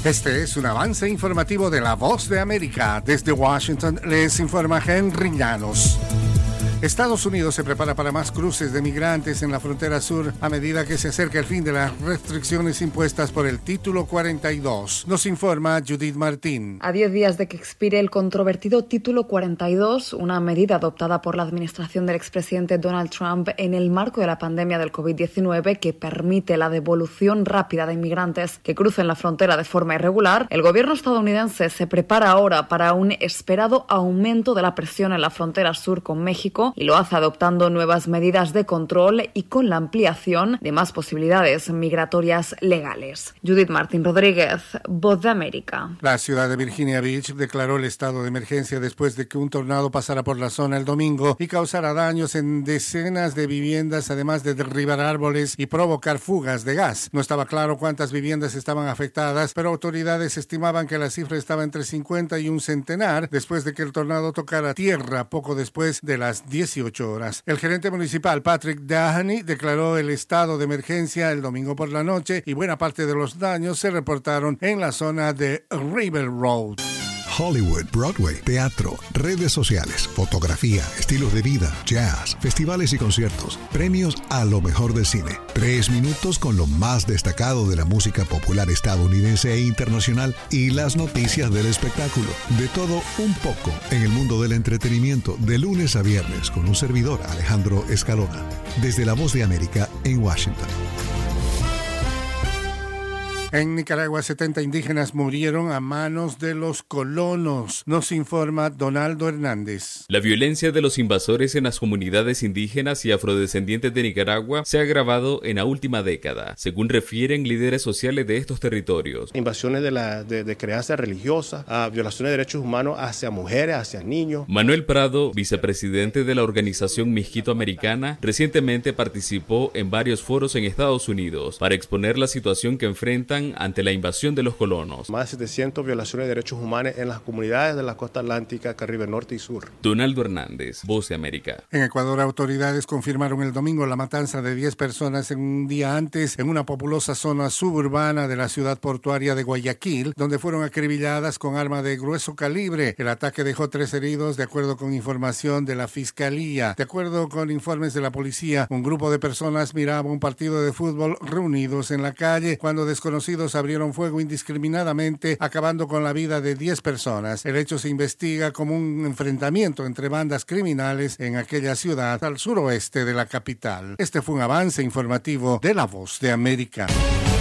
Este es un avance informativo de La Voz de América. Desde Washington les informa Henry Llanos. Estados Unidos se prepara para más cruces de migrantes en la frontera sur a medida que se acerca el fin de las restricciones impuestas por el Título 42. Nos informa Judith Martín. A 10 días de que expire el controvertido Título 42, una medida adoptada por la administración del expresidente Donald Trump en el marco de la pandemia del COVID-19 que permite la devolución rápida de inmigrantes que crucen la frontera de forma irregular, el gobierno estadounidense se prepara ahora para un esperado aumento de la presión en la frontera sur con México y lo hace adoptando nuevas medidas de control y con la ampliación de más posibilidades migratorias legales. Judith Martín Rodríguez, Voz de América. La ciudad de Virginia Beach declaró el estado de emergencia después de que un tornado pasara por la zona el domingo y causara daños en decenas de viviendas, además de derribar árboles y provocar fugas de gas. No estaba claro cuántas viviendas estaban afectadas, pero autoridades estimaban que la cifra estaba entre 50 y un centenar después de que el tornado tocara tierra poco después de las 18 horas. El gerente municipal Patrick Dahaney declaró el estado de emergencia el domingo por la noche y buena parte de los daños se reportaron en la zona de River Road. Hollywood, Broadway, teatro, redes sociales, fotografía, estilos de vida, jazz, festivales y conciertos, premios a lo mejor del cine. 3 minutos con lo más destacado de la música popular estadounidense e internacional y las noticias del espectáculo. De todo un poco en el mundo del entretenimiento de lunes a viernes con un servidor, Alejandro Escalona. Desde La Voz de América en Washington. En Nicaragua, 70 indígenas murieron a manos de los colonos, nos informa Donaldo Hernández. La violencia de los invasores en las comunidades indígenas y afrodescendientes de Nicaragua se ha agravado en la última década, según refieren líderes sociales de estos territorios. Invasiones de creencia religiosa, violaciones de derechos humanos hacia mujeres, hacia niños. Manuel Prado, vicepresidente de la organización Miskito Americana, recientemente participó en varios foros en Estados Unidos para exponer la situación que enfrentan ante la invasión de los colonos. Más de 700 violaciones de derechos humanos en las comunidades de la costa atlántica, Caribe Norte y Sur. Donaldo Hernández, Voz de América. En Ecuador, autoridades confirmaron el domingo la matanza de 10 personas en un día antes en una populosa zona suburbana de la ciudad portuaria de Guayaquil, donde fueron acribilladas con arma de grueso calibre. El ataque dejó 3 heridos, de acuerdo con información de la Fiscalía. De acuerdo con informes de la policía, un grupo de personas miraba un partido de fútbol reunidos en la calle cuando desconocidos abrieron fuego indiscriminadamente, acabando con la vida de 10 personas. El hecho se investiga como un enfrentamiento entre bandas criminales en aquella ciudad al suroeste de la capital. Este fue un avance informativo de La Voz de América.